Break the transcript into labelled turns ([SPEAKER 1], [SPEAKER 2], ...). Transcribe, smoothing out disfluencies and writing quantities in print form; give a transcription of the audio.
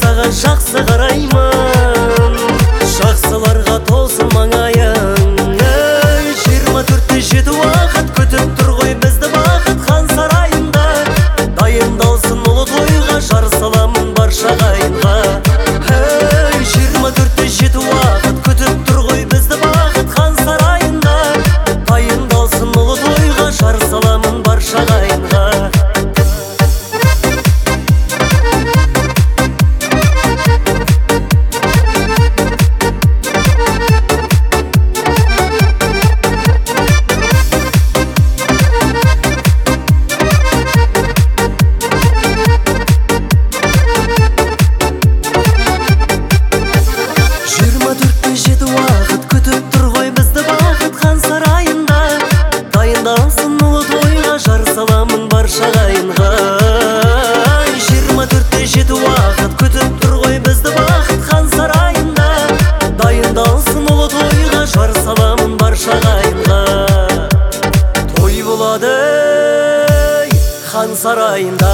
[SPEAKER 1] саған жақсы қараймын, жақсыларға толсын маңайың. 24-те 7 уақыт күтіп тұр ғой бізді бақыт хан сарайында. Дайындалсын ұлы тойға, жар саламын барша ағайынға. 24-те 7 уақыт күтіп тұр ғой бізді бақыт хан сарайында. Дайындалсын ұлы тойға, жар саламын барша ағайынға. Саламын барша ағайынға. 24-те 7 уақыт күтіп тұр ғой бізді бақыт хан сарайында. Дайындалсын ұлы тойға, жар саламын барша ағайынға. Той болады хан сарайында.